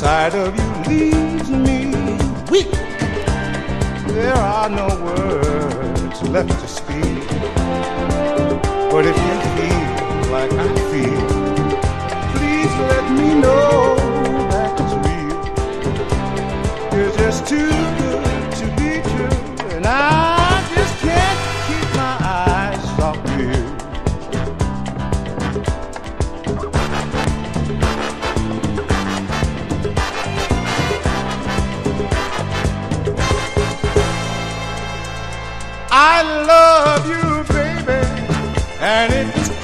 sight of you leaves me weak. There are no words left to speak. But if you feel like I feel, please let me know that it's real. You're just too good to be true, and I just can't keep my eyes off you. I love you, baby, and it was